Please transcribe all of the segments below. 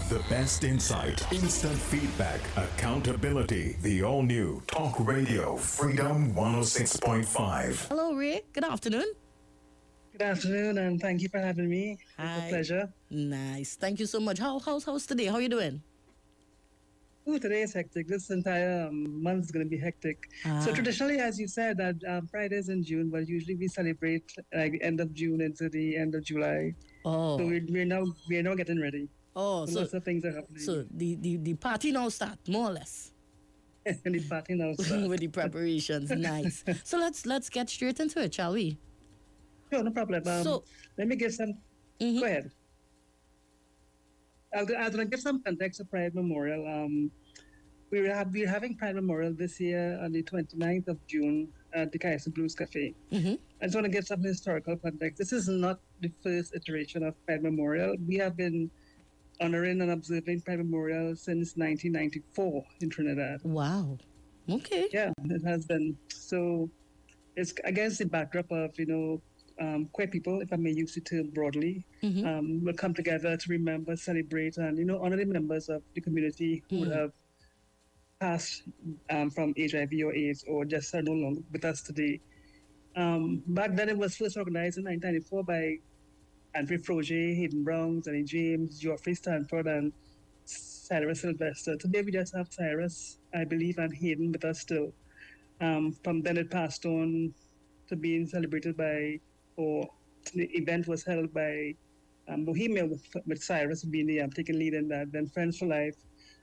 The best insight, instant feedback, accountability. The all-new Talk Radio Freedom 106.5. Hello, Ray. Good afternoon. Good afternoon, and thank you for having me. Hi. It's a pleasure. Nice. Thank you so much. How's today? How are you doing? Oh, today is hectic. This entire month is going to be hectic. So traditionally, as you said, that Pride is in June, but usually we celebrate like the end of June into the end of July. Oh. So we're now getting ready. Oh, so lots of things are happening. So the party now start, more or less. And the party now starts. With the preparations. Nice. So let's get straight into it, shall we? Sure, no problem. So let me give some. Go ahead. I'm going to give some context of Pride Memorial. We're having Pride Memorial this year on the 29th of June at the Kaiser Blues Cafe. I just want to give some historical context. This is not the first iteration of Pride Memorial. We have been honoring and observing Pride Memorial since 1994 in Trinidad. Wow. Okay. Yeah, it has been. So it's against the backdrop of, queer people, if I may use the term broadly, will come together to remember, celebrate, and, honor the members of the community who have passed from HIV or AIDS or just are no longer with us today. Back then, it was first organized in 1994 by Andrew Froger, Hayden Brown, Danny James, Geoffrey Stanford, and Cyrus Sylvester. Today, we just have Cyrus, I believe, and Hayden with us still. From then, it passed on to being celebrated by, or the event was held by Bohemia with Cyrus being taking lead in that. Then Friends for Life,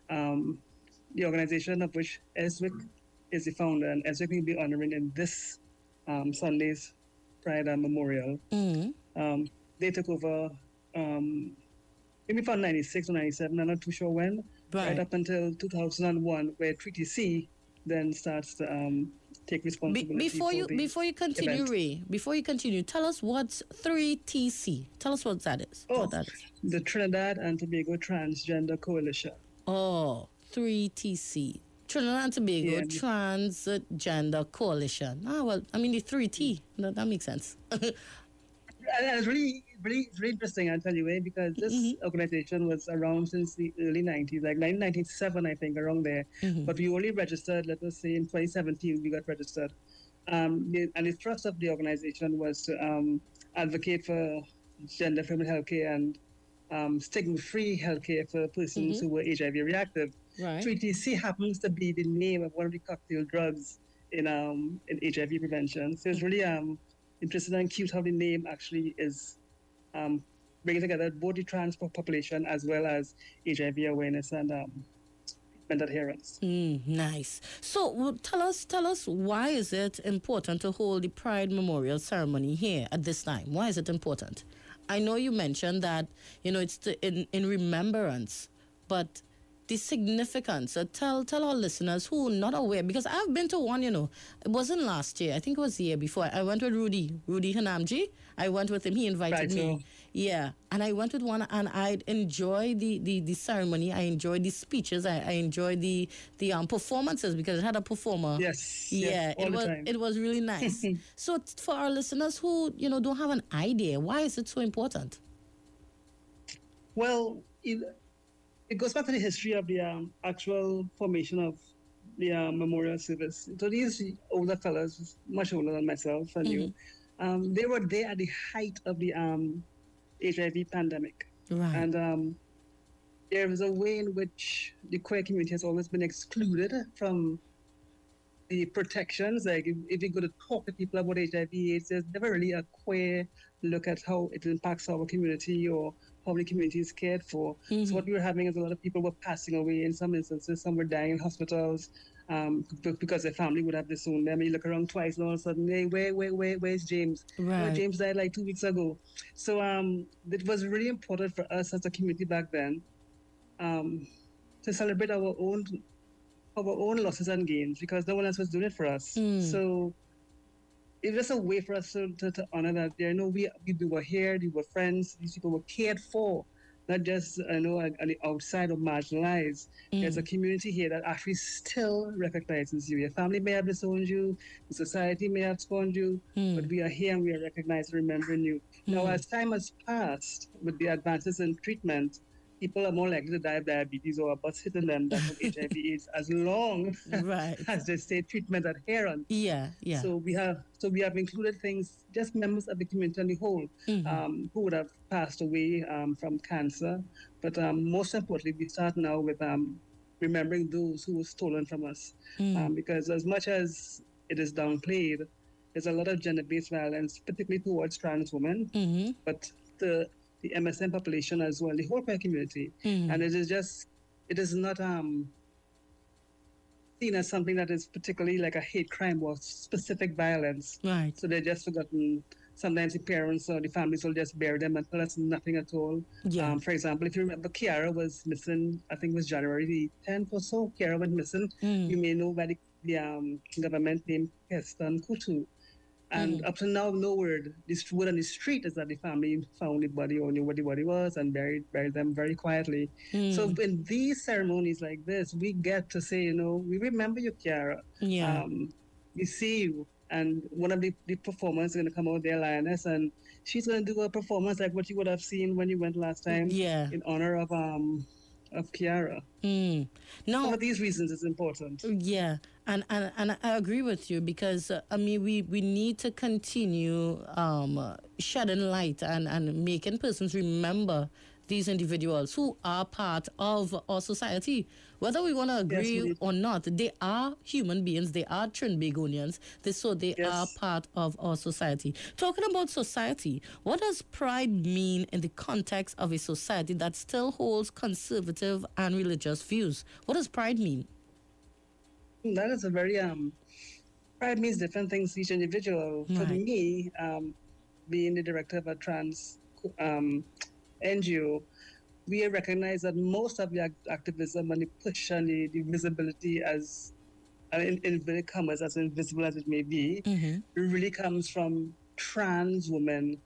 the organization of which Eswick is the founder, and Eswick will be honoring in this Sunday's Pride Memorial. They took over maybe from 96 or 97, I'm not too sure when, right up until 2001, where Treaty C then starts to take responsibility. Before you continue, event. Ray, before you continue, tell us what's 3TC. Tell us what that is. Oh, what that is. The Trinidad and Tobago Transgender Coalition. Oh, 3TC. Trinidad and Tobago Transgender Coalition. Well, I mean the 3T. That makes sense. And it's really interesting, I'll tell you, because this organization was around since the early 90s, like 1997, I think, around there. But we only registered, let us say, in 2017, we got registered. And the thrust of the organization was to advocate for gender-affirming healthcare and stigma-free healthcare for persons who were HIV reactive. Right. 3TC happens to be the name of one of the cocktail drugs in HIV prevention. So it's really interesting and cute how the name actually is bringing together both the trans population as well as HIV awareness and treatment adherence. Nice. So tell us why is it important to hold the Pride Memorial ceremony here at this time? Why is it important? I know you mentioned that it's in remembrance, but the significance. So tell our listeners who are not aware, because I've been to one, it wasn't last year. I think it was the year before. I went with Rudy Hanamji. I went with him. He invited me. Yeah. And I went with one, and I enjoyed the ceremony. I enjoyed the speeches. I enjoyed the performances because it had a performer. Yes. Yeah. Yes, it was really nice. So for our listeners who, don't have an idea, why is it so important? Well, it goes back to the history of the actual formation of the memorial service. So these older fellas, much older than myself and you, they were there at the height of the HIV pandemic. Right. And there is a way in which the queer community has always been excluded from the protections. Like if you go to talk to people about HIV/AIDS, there's never really a queer look at how it impacts our community or how the community is cared for. So what we were having is a lot of people were passing away in some instances. Some were dying in hospitals because their family would have disowned them. You look around twice and all of a sudden, hey, where's James? Right. James died like 2 weeks ago. So it was really important for us as a community back then to celebrate our own losses and gains because no one else was doing it for us. So it was a way for us to honor that. We were here, we were friends, these people were cared for, not just on the outside or marginalized. There's a community here that actually still recognizes you. Your family may have disowned you, the society may have scorned you, but we are here and we are recognized and remembering you. Now, as time has passed with the advances in treatment, people are more likely to die of diabetes or a bus hitting them than from HIV/AIDS, as long Right. as they stay treatment adherent. Yeah, yeah. So we have included things, just members of the community on the whole, who would have passed away from cancer. But most importantly, we start now with remembering those who were stolen from us, because as much as it is downplayed, there's a lot of gender-based violence, particularly towards trans women, but the MSM population as well, the whole queer community, and it is not seen as something that is particularly like a hate crime or specific violence. Right. So they're just forgotten. Sometimes the parents or the families will just bury them and tell us nothing at all. Yeah. For example, if you remember, Kiara was missing, I think it was January the 10th or so. Kiara went missing. You may know by the government named Keston Kutu. And up to now, no word. This word on the street is that the family found the body or knew what the body was and buried them very quietly. So in these ceremonies like this, we get to say, we remember you, Kiara. Yeah. We see you. And one of the performers is going to come out there, Lioness, and she's going to do a performance like what you would have seen when you went last time, in honor of Kiara. No, Some of these reasons is important. Yeah, and I agree with you because we need to continue shedding light and making persons remember these individuals who are part of our society. Whether we want to agree or not, they are human beings, they are Trinbagonians, they are part of our society. Talking about society, what does pride mean in the context of a society that still holds conservative and religious views? What does pride mean? That is a very, pride means different things to each individual. Right. For me, being the director of a trans NGO, we recognize that most of the activism and the push and the visibility as, in inverted commas, as invisible as it may be, it really comes from trans women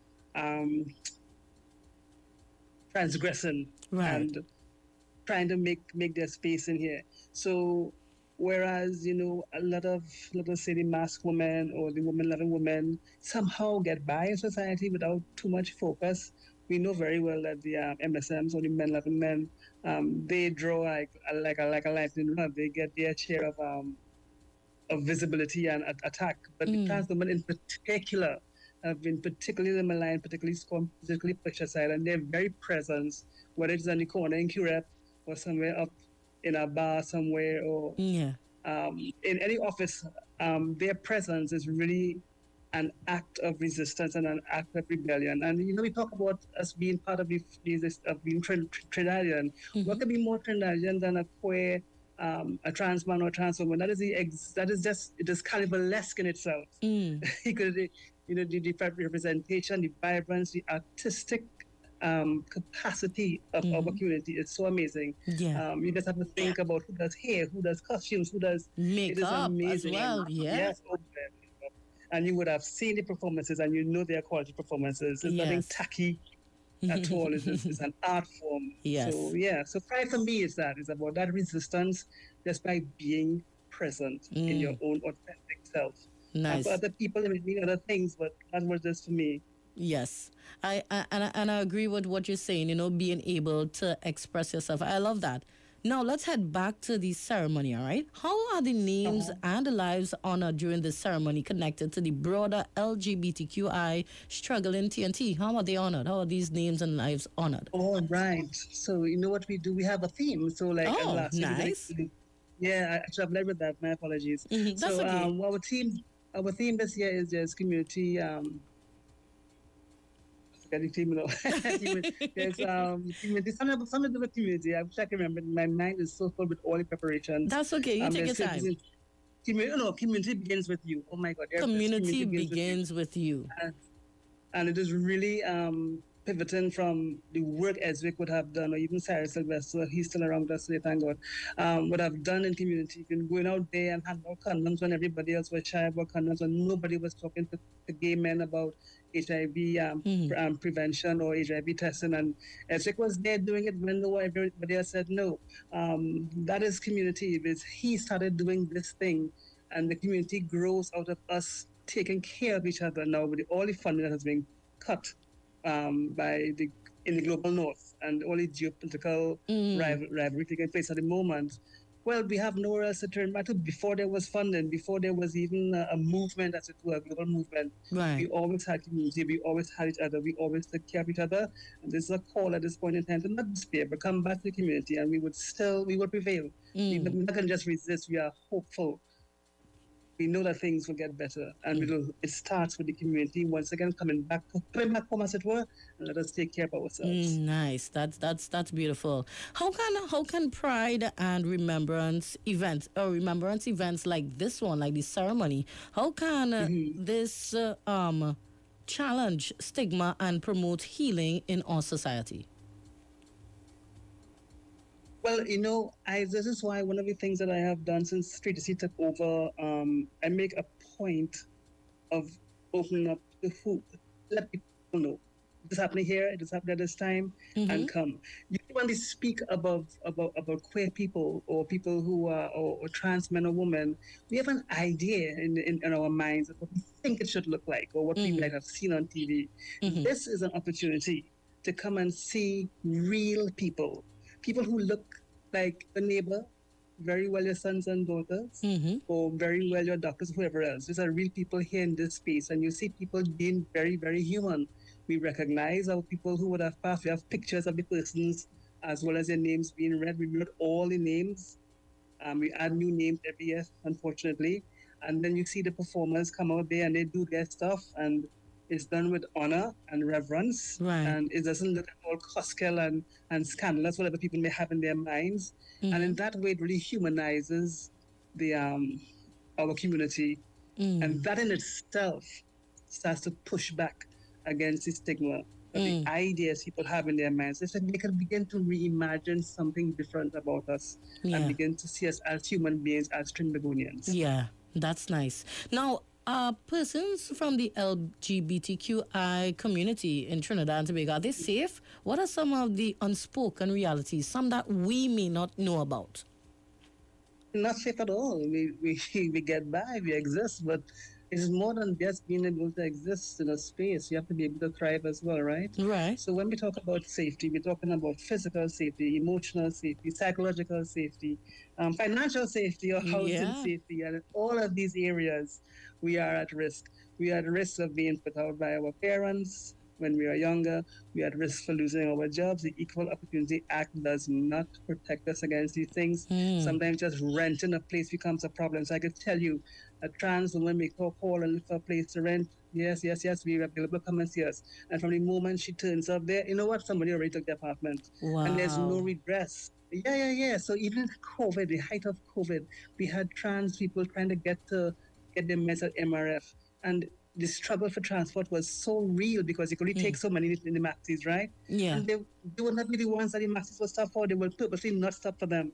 transgressing and trying to make their space in here. So whereas, a lot of, let us say, the masked women or the woman-loving women somehow get by in society without too much focus, we know very well that the MSMs or the men-loving men, they draw like a lightning rod. They get their share of visibility and attack. But the trans women in particular have been particularly maligned, particularly scorned, particularly pushed aside, and their very presence, whether it's on the corner in Curep or somewhere up in a bar somewhere or in any office, their presence is really an act of resistance and an act of rebellion. And we talk about us being part of being Trinidadian. What could be more Trinidadian than a queer, a trans man or trans woman? It is carnivalesque in itself. Because the representation, the vibrance, the artistic capacity of our community is so amazing. You just have to think about who does hair, who does costumes, who does makeup as well. Yes, and you would have seen the performances, and they are quality performances. It's nothing tacky at all. It's an art form. So pride for me is about that resistance just by being present in your own authentic self. Nice. And for other people, it may mean other things, but that was just for me. Yes, I agree with what you're saying, being able to express yourself. I love that. Now, let's head back to the ceremony, all right? How are the names and the lives honored during the ceremony connected to the broader LGBTQI struggle in TNT? How are they honored? How are these names and lives honored? Oh, right. So, what we do? We have a theme. So, like, nice. Actually, I've led with that. My apologies. That's okay. Our theme this year is just community... There's something to do with community. I wish I can remember. My mind is so full with all the preparations. That's okay. You take your time. Community begins with you. Oh my God. Community begins with you. And it is really pivoting from the work Eswick would have done, or even Sarah Sylvester, he's still around us today, thank God, would have done in community. Been going out there and hand out condoms when everybody else was shy about condoms, and nobody was talking to gay men about HIV prevention or HIV testing. And Eswick was there doing it when everybody else said no. That is community. He started doing this thing, and the community grows out of us taking care of each other now with all the funding that has been cut in the global north. and all the geopolitical rivalry taking place at the moment, well, we have nowhere else to turn back to. Before there was funding, before there was even a movement, as it were, a global movement, we Right. always had community, we always had each other, we always took care of each other. And this is a call at this point in time to not despair, but come back to the community, and we will prevail. We're not going to just resist, we are hopeful. We know that things will get better, and it starts with the community once again coming back home, as it were, and let us take care of ourselves. Nice. That's beautiful. How can pride and remembrance events like this one, like the ceremony, how can this challenge stigma and promote healing in our society? Well, this is why one of the things that I have done since Street to See took over, I make a point of opening up the hoop, let people know this is happening here, it is happening at this time, and come. You don't want to speak about queer people or people who are or trans men or women. We have an idea in our minds of what we think it should look like or what we might have seen on TV. This is an opportunity to come and see real people who look like a neighbor, very well your sons and daughters, or very well your doctors, whoever else. These are real people here in this space, and you see people being very, very human. We recognize our people who would have passed. We have pictures of the persons as well as their names being read. We read all the names. We add new names every year, unfortunately. And then you see the performers come out there and they do their stuff, and it's done with honor and reverence. Right. And it doesn't look at all coskel and scandalous, whatever people may have in their minds. And in that way, it really humanizes the our community. And that in itself starts to push back against the stigma, the ideas people have in their minds. They can begin to reimagine something different about us and begin to see us as human beings, as Trinbagonians. Yeah, that's nice. Now, persons from the LGBTQI community in Trinidad and Tobago, are they safe? What are some of the unspoken realities, some that we may not know about? Not safe at all. We get by, we exist, but it's more than just being able to exist in a space. You have to be able to thrive as well, right? Right. So when we talk about safety, we're talking about physical safety, emotional safety, psychological safety, financial safety or housing safety, and in all of these areas, we are at risk. We are at risk of being put out by our parents when we are younger. We are at risk for losing our jobs. The Equal Opportunity Act does not protect us against these things. Sometimes just renting a place becomes a problem. So I could tell you, a trans woman may call and look for a place to rent. Yes, we are available, come and see us. And from the moment she turns up there, you know what? Somebody already took the apartment. Wow. And there's no redress. Yeah. So even COVID, the height of COVID, we had trans people trying to get their meds at MRF. And the struggle for transport was so real because you could only take so many in the maxis, right? Yeah. And they would not be the ones that the maxis would stop for. They will purposely not stop for them.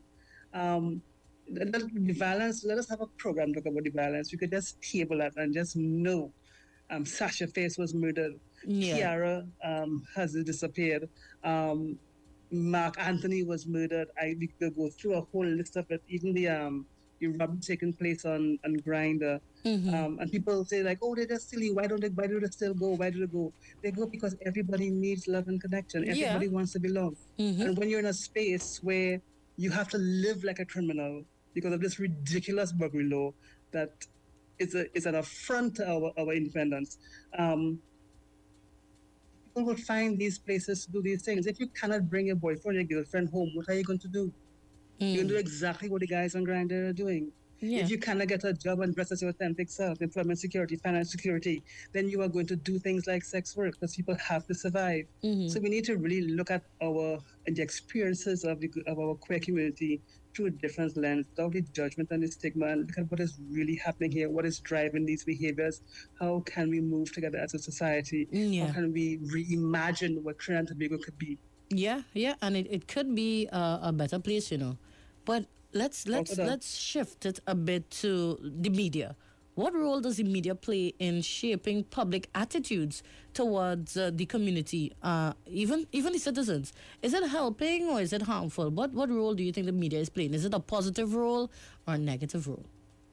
The violence, let us have a program to talk about the violence. We could just table that and just know Sasha Face was murdered. Kiara has disappeared. Mark Anthony was murdered. We could go through a whole list of it. Even the robbery taking place on Grindr. And people say like, oh, they're just silly. Why do they still go? Why do they go? They go because everybody needs love and connection. Everybody wants to belong. And when you're in a space where you have to live like a criminal because of this ridiculous burglary law that is an affront to our independence. People will find these places to do these things. If you cannot bring your boyfriend or your girlfriend home, what are you going to do? You're going to do exactly what the guys on Grindr are doing. If you cannot get a job and dress as your authentic self, employment security, financial security, then you are going to do things like sex work because people have to survive. So we need to really look at the experiences of our queer community through a different lens, without the judgment and the stigma, and look at what is really happening here, what is driving these behaviors, how can we move together as a society, how can we reimagine what Trinidad and Tobago could be. Yeah, and it could be a better place, But let's shift it a bit to the media. What role does the media play in shaping public attitudes towards the community, even the citizens? Is it helping or is it harmful? What role do you think the media is playing? Is it a positive role or a negative role?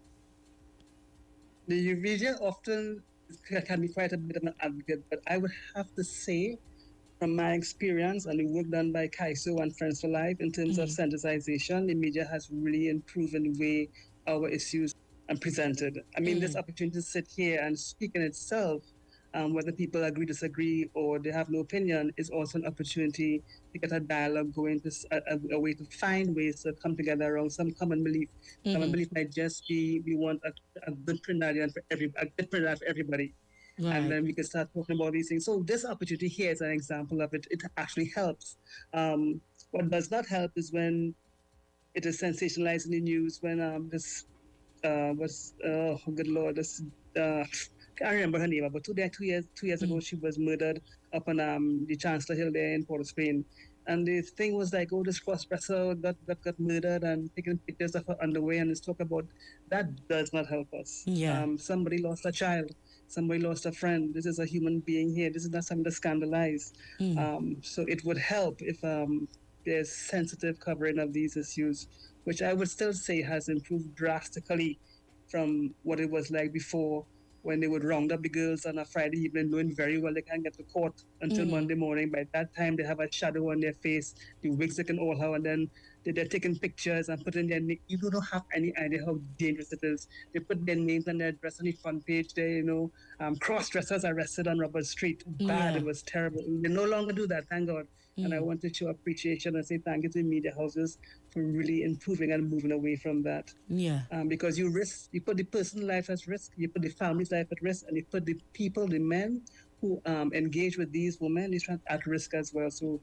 The media often can be quite a bit of an advocate, but I would have to say from my experience and the work done by Kaiso and Friends for Life in terms of sensitization, the media has really improved in the way our issues are presented. I mean, this opportunity to sit here and speak in itself, whether people agree, disagree, or they have no opinion, is also an opportunity to get a dialogue going, to a way to find ways to come together around some common belief. Common belief might just be we want a good Trinidadian for everybody. Right. And then we can start talking about these things. So this opportunity here is an example of it. It actually helps. What does not help is when it is sensationalized in the news, when this was, oh good Lord, this, I can't remember her name, but 2 years ago, she was murdered up on the Chancellor Hill there in Port of Spain. And the thing was like, oh, this cross-dresser got murdered and taking pictures of her underwear, and let's talk about that. Does not help us. Yeah. Somebody lost a child. Somebody lost a friend. This is a human being here. This is not something to scandalize. So it would help if there's sensitive covering of these issues, which I would still say has improved drastically from what it was like before, when they would round up the girls on a Friday evening, knowing very well they can't get to court until Monday morning. By that time, they have a shadow on their face, the wigs they can all have, and then they're taking pictures and putting their name. You don't have any idea how dangerous it is. They put their names and their address on the front page there, cross-dressers arrested on Robert Street. Bad, It was terrible. They no longer do that, thank God. And I want to show appreciation and say thank you to the media houses for really improving and moving away from that. Yeah. Because you put the person's life at risk, you put the family's life at risk, and you put the people, the men who engage with these women at risk as well. So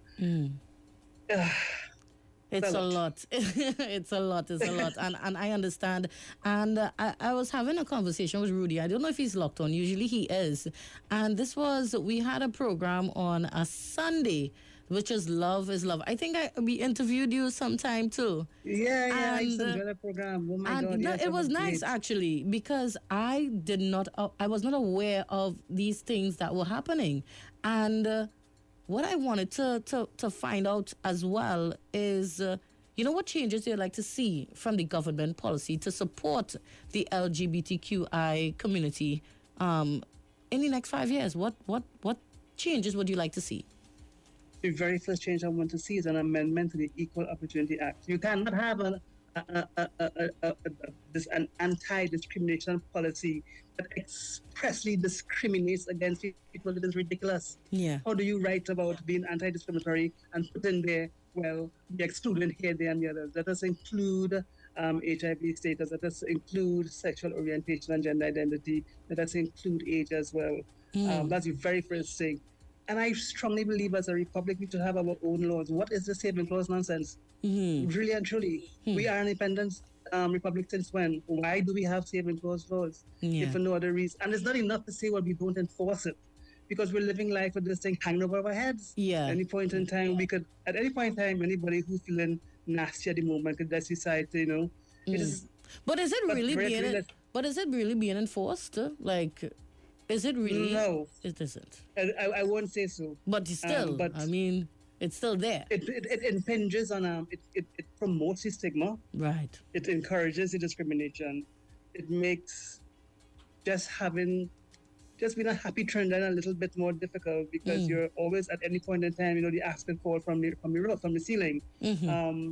it's a lot. It's a lot. And I understand. And I was having a conversation with Rudy. I don't know if he's locked on. Usually he is. And we had a program on a Sunday, which is Love is Love. I think we interviewed you sometime too. Yeah, I used to enjoy the program. Oh my God. No, it was nice actually, because I was not aware of these things that were happening. And what I wanted to find out as well is, what changes you'd like to see from the government policy to support the LGBTQI community in the next 5 years? What changes would you like to see? The very first change I want to see is an amendment to the Equal Opportunity Act. You cannot have an anti-discrimination policy that expressly discriminates against people. It is ridiculous. Yeah. How do you write about being anti-discriminatory and put in there, well, the excluding here, there, and the others? That does include HIV status. That does include sexual orientation and gender identity. That does include age as well. That's the very first thing. And I strongly believe as a republic, we should have our own laws. What is this saving clause nonsense? Really and truly. We are an independent republic since when? Why do we have saving clause laws? If for no other reason? And it's not enough to say, well, we don't enforce it, because we're living life with this thing hanging over our heads. Yeah. At any point in time, anybody who's feeling nasty at the moment could just decide to, it is. But is it really being enforced? Like, is it really? No. It isn't. I won't say so. But still, it's still there. It impinges on, it promotes the stigma. Right. It encourages the discrimination. It makes just being a happy trend and a little bit more difficult, because you're always at any point in time, the aspen fall from the roof, from the ceiling. And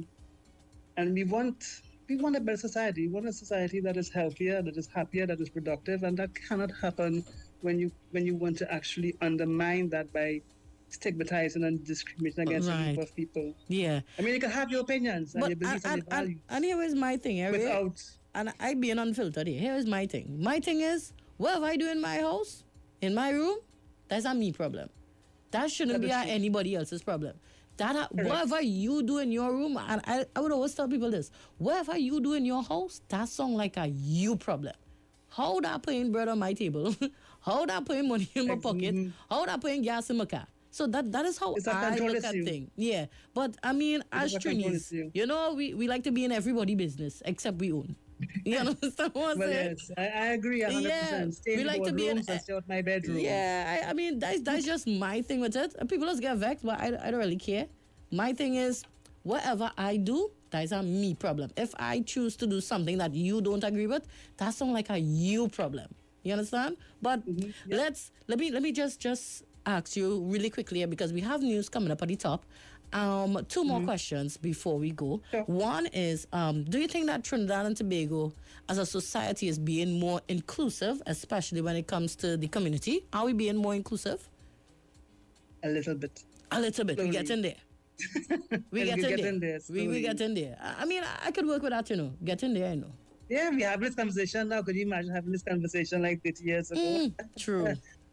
we want a better society. We want a society that is healthier, that is happier, that is productive, and that cannot happen when you want to actually undermine that by stigmatizing and discriminating against a group of people. Yeah. I mean, you can have your opinions and your beliefs and your values. And here is my thing. And I being unfiltered here. Here is my thing. My thing is, whatever I do in my house, in my room, that's a me problem. That shouldn't be anybody else's problem. Whatever you do in your room, and I would always tell people this, whatever you do in your house, that sounds like a you problem. How that putting bread on my table? How that putting money in my pocket? How that putting gas in my car? So that is how I look at things. Yeah. But I mean, as Trinis, we like to be in everybody's business except we own. You understand what I'm saying? Yes, I agree 100%. Yeah, we like to be in stay out my bedroom. Yeah, I mean that's just my thing with it. People just get vexed, but I don't really care. My thing is, whatever I do, that is a me problem. If I choose to do something that you don't agree with, that sounds like a you problem. You understand? But let me just ask you really quickly because we have news coming up at the top. Two more questions before we go. Sure. One is, do you think that Trinidad and Tobago as a society is being more inclusive, especially when it comes to the community? Are we being more inclusive? A little bit. A little bit. Slowly. We get in there. We get in there. We get in there. I mean, I could work with that, Get in there, Yeah, we have this conversation now. Could you imagine having this conversation like 30 years ago? True.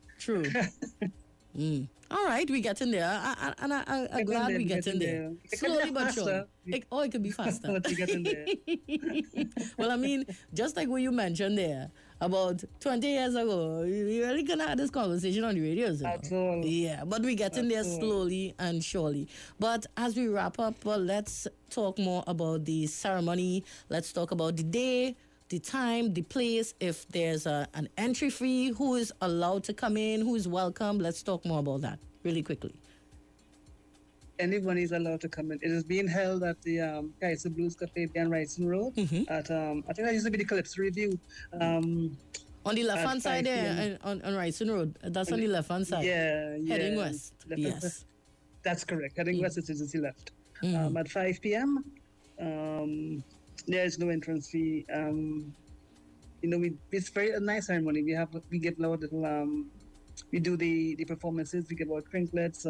All right, we get in there. I'm glad we get in there. Slowly but surely. It could be faster. We get in there. Well, I mean, just like what you mentioned there, about 20 years ago, you really couldn't have this conversation on the radio. At all. Yeah, but we get in there slowly and surely. But as we wrap up, let's talk more about the ceremony. Let's talk about the day, the time, the place, if there's an entry fee, who is allowed to come in, who is welcome. Let's talk more about that really quickly. Anyone is allowed to come in. It is being held at the Kaiser Blues Cafe on Rising Road. At I think that used to be the Calypso Review. On the left-hand side there, on Rising Road. That's on the left-hand side. Yeah. Heading west. Yes. That's correct. Heading west, it is the left. At 5 p.m., there is no entrance fee. It's a nice ceremony. We give a little, we do the performances. We give out trinklets.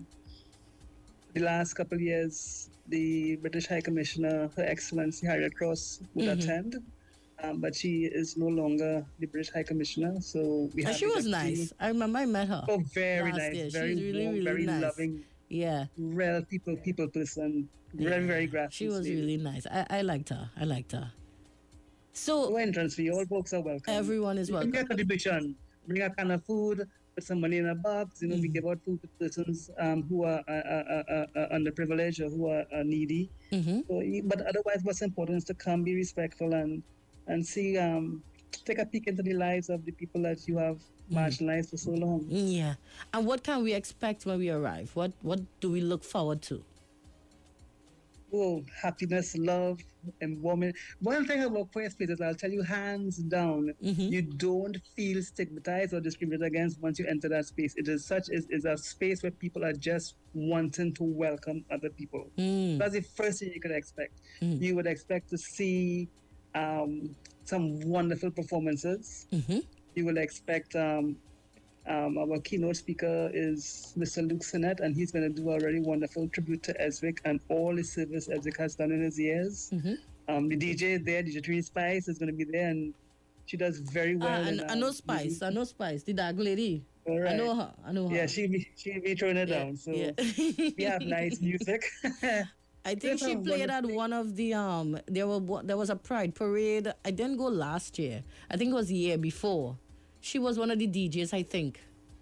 The last couple of years, the British High Commissioner, Her Excellency Harriet Cross, would attend. But she is no longer the British High Commissioner, so we have. She was nice. I remember I met her. Oh, very nice. Year. Very She's really, warm, really very nice. loving. Yeah. Real people person. Very, very gracious. She was really nice. I liked her. So, no entrance fee. All folks are welcome. Everyone is welcome. Bring a contribution. Bring a can of food. Put some money in a box. We give out food to persons who are underprivileged or who are needy. So, but otherwise, what's important is to come, be respectful, and see, take a peek into the lives of the people that you have marginalized for so long. Yeah. And what can we expect when we arrive? What do we look forward to? Oh, happiness, love, empowerment. One thing about Queer Spaces, I'll tell you hands down, you don't feel stigmatized or discriminated against once you enter that space. It is a space where people are just wanting to welcome other people. That's the first thing you could expect. You would expect to see some wonderful performances. You will expect our keynote speaker is Mr. Luke Sinnett, and he's going to do a really wonderful tribute to Eswick and all the service Eswick has done in his years. The DJ there, DJ Tree Spice, is going to be there, and she does very well. I know Spice, the dark lady. Right. I know her. Yeah, she'll be throwing it down. So we have nice music. I think she played at one of the there was a Pride parade. I didn't go last year. I think it was the year before. She was one of the DJs, I think.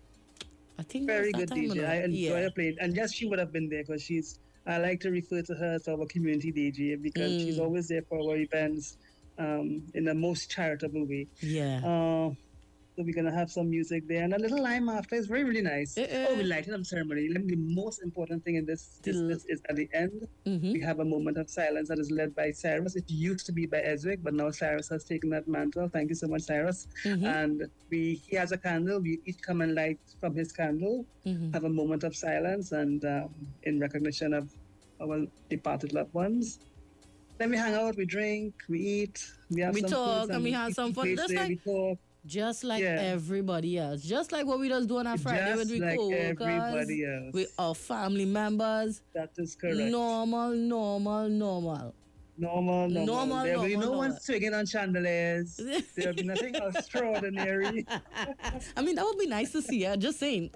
Very good DJ. I enjoy her playing. And yes, she would have been there because I like to refer to her as our community DJ because she's always there for our events in the most charitable way. Yeah. So we're going to have some music there and a little lime after. It's very, really nice. We lighted up ceremony. The most important thing in this is at the end, we have a moment of silence that is led by Cyrus. It used to be by Eswick, but now Cyrus has taken that mantle. Thank you so much, Cyrus. And he has a candle. We each come and light from his candle, have a moment of silence and in recognition of our departed loved ones. Then we hang out, we drink, we eat, we talk, and we have some fun. We talk. Just like everybody else. Just like what we just do on our Friday with we co-workers, with our family members. That is correct. Normal. There will be no one swinging on chandeliers. There will be nothing extraordinary. I mean, that would be nice to see, just saying.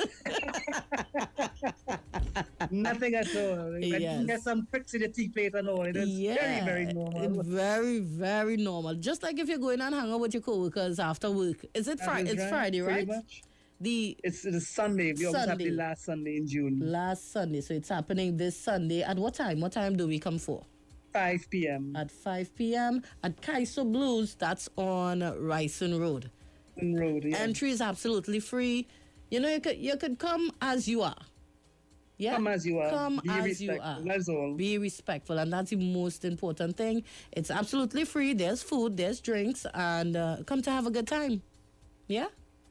Nothing at all. You get some pricks in the tea plate and all. It is very, very normal. Very, very normal. Just like if you're going and hang out with your co-workers after work. Is it Friday? It's Friday, right? It's Sunday. We always have the last Sunday in June. Last Sunday. So it's happening this Sunday. At what time? What time do we come for? 5 p.m. At 5 p.m. at Kaiser Blues. That's on Rising Road. Entry is absolutely free. You could come as you are. Yeah? Come as you are. Come Be as respectful. you are. That's all. Be respectful, and that's the most important thing. It's absolutely free. There's food, there's drinks, and come to have a good time. Yeah?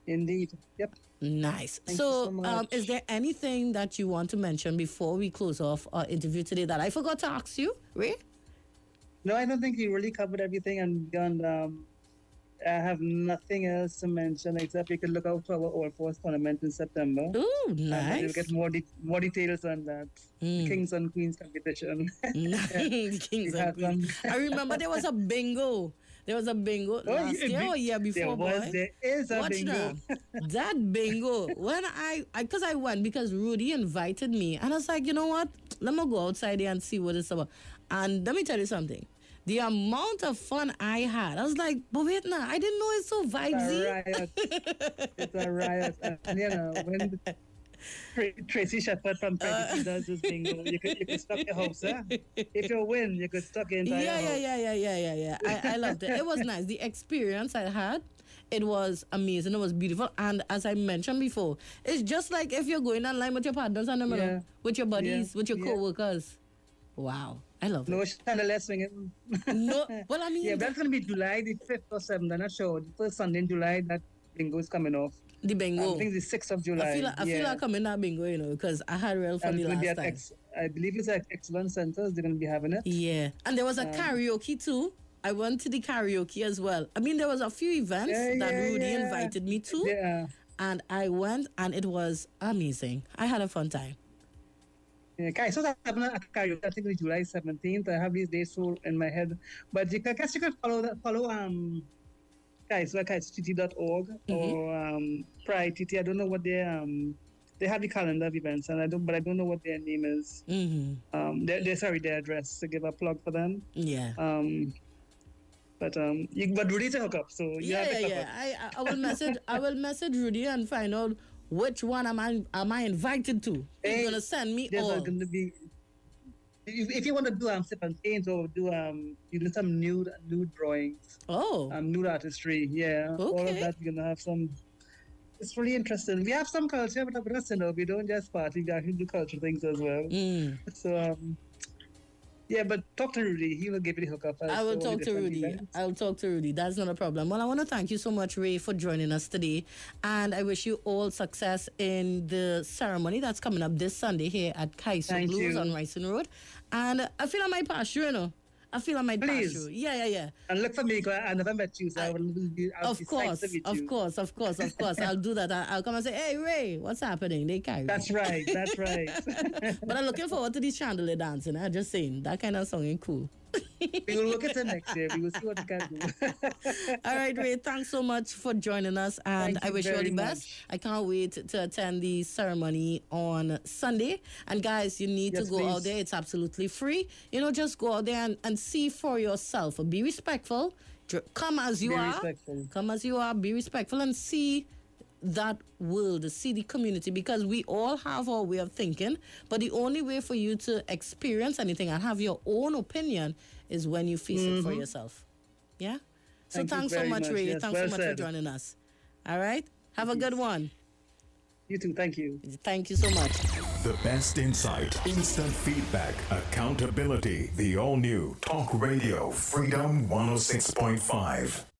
Indeed. Yep. Nice. Thank you So, so much. is there anything that you want to mention before we close off our interview today that I forgot to ask you, Ray? No, I don't think you really covered everything. And beyond, I have nothing else to mention except you can look out for our All Force tournament in September. Ooh, And you'll nice. get more details on that. The Kings and Queens competition. Kings We and have Queens. I remember there was a bingo. There was a bingo last year or year before, boy. There is a Watch bingo. that bingo. When because I went because Rudy invited me, and I was like, you know what? Let me go outside there and see what it's about. And let me tell you something. The amount of fun I had, I was like, but wait now, I didn't know it's so It's vibesy. a riot. It's a riot. And, you know, when Tracy Shepherd from Pregnancy does this bingo, you could stock your house, huh? If you win, you could stock your entire house. Yeah. I loved it. It was nice. The experience I had, it was amazing. It was beautiful. And as I mentioned before, it's just like if you're going online with your partners and Yeah. with your buddies, Yeah. with your Yeah. co-workers. Wow. I love No it. chandelier swinging. No, well, I mean, Yeah, that's going to be July the 5th or 7th. I'm not sure. The first Sunday in July, that bingo is coming off. the bingo. I think the 6th of July. I feel like I'm in that bingo, because I had real fun And the it's going to be last at time. I believe it's at Excellent Centers. They're going to be having it. Yeah. And there was a karaoke too. I went to the karaoke as well. I mean, there was a few events that Rudy invited me to. Yeah. And I went, and it was amazing. I had a fun time. Yeah, guys, so that's happening at karaoke. I think it's July 17th. I have these dates so in my head. But I guess you can follow guys, like kitty.org or Pride TT. I don't know what they have the calendar of events, and I don't know what their name is. Mm-hmm. Their address to give a plug for them. Yeah. But Rudy to hook up, so you have it covered. I will message Rudy and find out which one am I invited to. He's gonna send me There's all. going to be. If you want to do sip and paint or do some nude drawings, Oh. nude artistry, yeah, all of Okay. that we're gonna have some. It's really interesting. We have some culture, but with us, we don't just party. We actually do cultural things as well. Mm. So yeah, but talk to Rudy. He will give you the hookup. I will talk to Rudy. I'll talk to Rudy. That's not a problem. Well, I want to thank you so much, Ray, for joining us today. And I wish you all success in the ceremony that's coming up this Sunday here at Kaiso Thank Blues you. on Rising Road. And I feel I might pass you, I feel I might pass Please. you. Yeah. And look for me, because I never met you, so I'll be Of psyched course. to meet you. Of course. I'll do that. I'll come and say, hey, Ray, what's happening? They carry. That's right. But I'm looking forward to the chandelier dancing. I'm just saying, that kind of song ain't cool. We will look at it next year. We will see what we can do. All right, Ray, thanks so much for joining us, and Thank I you wish you all the very best. much. I can't wait to attend the ceremony on Sunday. And guys, you need Yes, to go out please. there. It's absolutely free. Just go out there and see for yourself. Be respectful. Come as you Be are. respectful. Come as you are. Be respectful and see that world, see the community, because we all have our way of thinking, but the only way for you to experience anything and have your own opinion is when you face it for yourself. Yeah? So Thank you thanks so very much, much. Ray. Yes, Thanks well so much for said. joining us. All right? Have a good one. You too. Thank you. Thank you so much. The best insight, instant feedback, accountability. The all new Talk Radio Freedom 106.5.